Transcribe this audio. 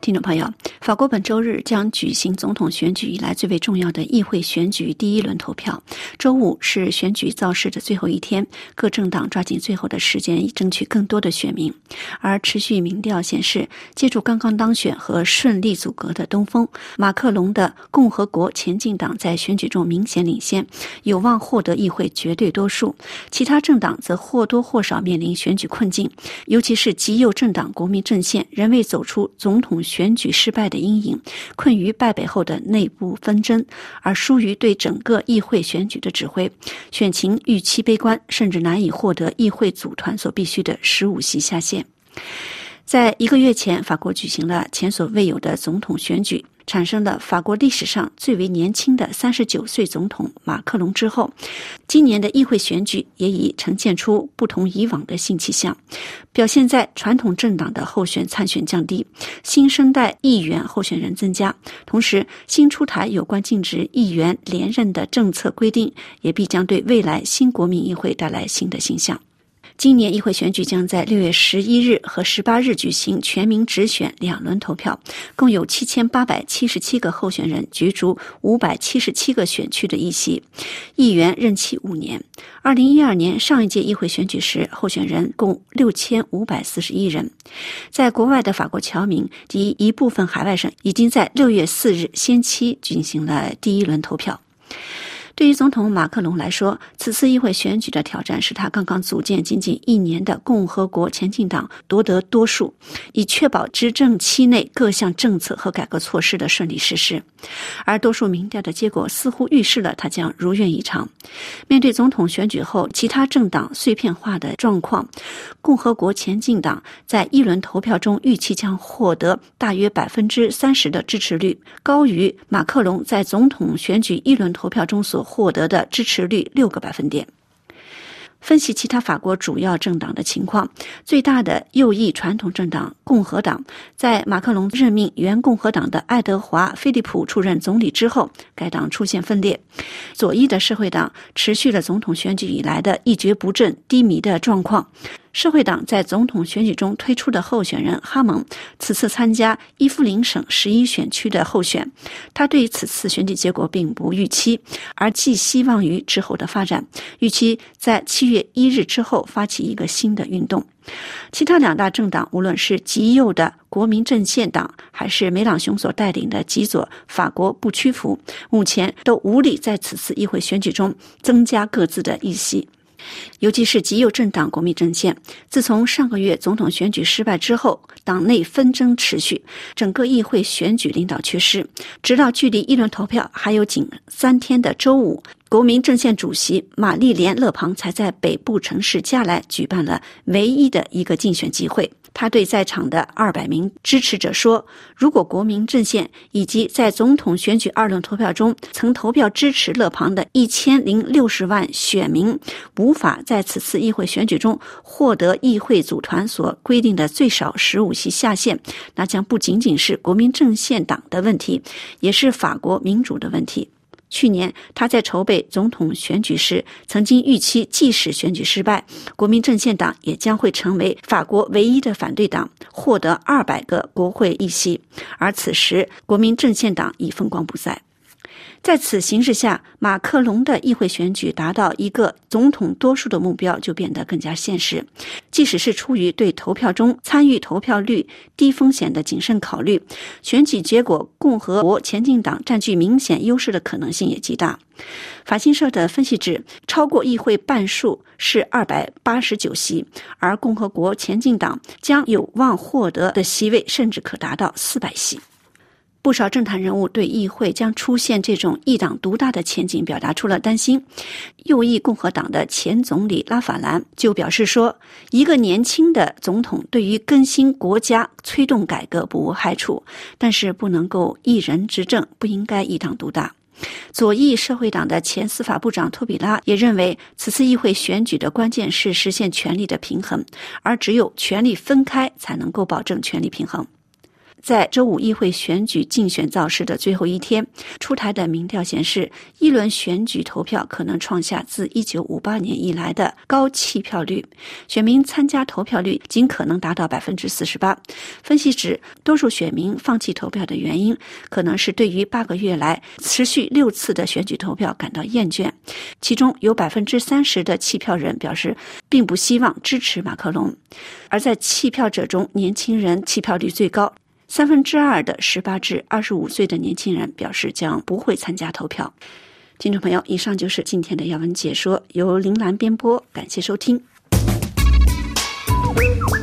听众朋友，法国本周日将举行总统选举以来最为重要的议会选举第一轮投票。周五是选举造势的最后一天，各政党抓紧最后的时间，以争取更多的选民。而持续民调显示，借助刚刚当选和顺利阻隔的东风，马克龙的共和国前进党在选举中明显领先，有望获得议会绝对多数。其他政党则或多或少面临选举困境，尤其是极右政党国民阵线仍未走出总统选举失败的阴影，困于败北后的内部纷争，而疏于对整个议会选举的指挥，选情预期悲观，甚至难以获得议会组团所必须的15席下限。在1个月前，法国举行了前所未有的总统选举，产生了法国历史上最为年轻的39岁总统马克龙之后，今年的议会选举也已呈现出不同以往的新气象，表现在传统政党的候选参选降低，新生代议员候选人增加，同时新出台有关禁止议员连任的政策规定，也必将对未来新国民议会带来新的形象。今年议会选举将在6月11日和18日举行全民直选2轮投票，共有7877个候选人角逐577个选区的议席，议员任期5年。2012年上一届议会选举时，候选人共6541人。在国外的法国侨民及一部分海外省已经在6月4日先期进行了第一轮投票。对于总统马克龙来说，此次议会选举的挑战是他刚刚组建仅仅1年的共和国前进党夺得多数，以确保执政期内各项政策和改革措施的顺利实施。而多数民调的结果似乎预示了他将如愿以偿。面对总统选举后其他政党碎片化的状况，共和国前进党在1轮投票中预期将获得大约 30% 的支持率，高于马克龙在总统选举1轮投票中所获得的支持率6个百分点。分析其他法国主要政党的情况，最大的右翼传统政党共和党，在马克龙任命原共和党的爱德华·菲利普出任总理之后，该党出现分裂。左翼的社会党持续了总统选举以来的一蹶不振、低迷的状况。社会党在总统选举中推出的候选人哈蒙，此次参加伊夫林省11选区的候选，他对此次选举结果并不预期，而寄希望于之后的发展，预期在7月1日之后发起一个新的运动。其他2大政党，无论是极右的国民阵线党，还是梅朗雄所带领的极左法国不屈服，目前都无力在此次议会选举中增加各自的议席。尤其是极右政党国民阵线，自从上个月总统选举失败之后，党内纷争持续，整个议会选举领导缺失，直到距离1轮投票还有仅3天的周五，国民阵线主席玛丽莲·勒庞才在北部城市加莱举办了唯一的一个竞选集会。他对在场的200名支持者说，如果国民阵线以及在总统选举2轮投票中曾投票支持勒庞的1060万选民无法在此次议会选举中获得议会组团所规定的最少15席下限，那将不仅仅是国民阵线党的问题，也是法国民主的问题。去年他在筹备总统选举时曾经预期，即使选举失败，国民阵线党也将会成为法国唯一的反对党，获得200个国会议席，而此时国民阵线党已风光不再。在此形势下，马克龙的议会选举达到一个总统多数的目标就变得更加现实。即使是出于对投票中参与投票率低风险的谨慎考虑，选举结果共和国前进党占据明显优势的可能性也极大。法新社的分析指，超过议会半数是289席，而共和国前进党将有望获得的席位甚至可达到400席。不少政坛人物对议会将出现这种一党独大的前景表达出了担心。右翼共和党的前总理拉法兰就表示说，一个年轻的总统对于更新国家、推动改革不无害处，但是不能够一人执政，不应该一党独大。左翼社会党的前司法部长托比拉也认为，此次议会选举的关键是实现权力的平衡，而只有权力分开才能够保证权力平衡。 在周五议会选举竞选造势的最后一天，出台的民调显示，一轮选举投票可能创下自1958年以来的高弃票率，选民参加投票率仅可能达到 48%。 分析指，多数选民放弃投票的原因可能是对于8个月来持续6次的选举投票感到厌倦，其中有 30% 的弃票人表示并不希望支持马克龙。而在弃票者中，年轻人弃票率最高，2/3的18至25岁的年轻人表示将不会参加投票。听众朋友，以上就是今天的要闻解说，由林兰编播，感谢收听。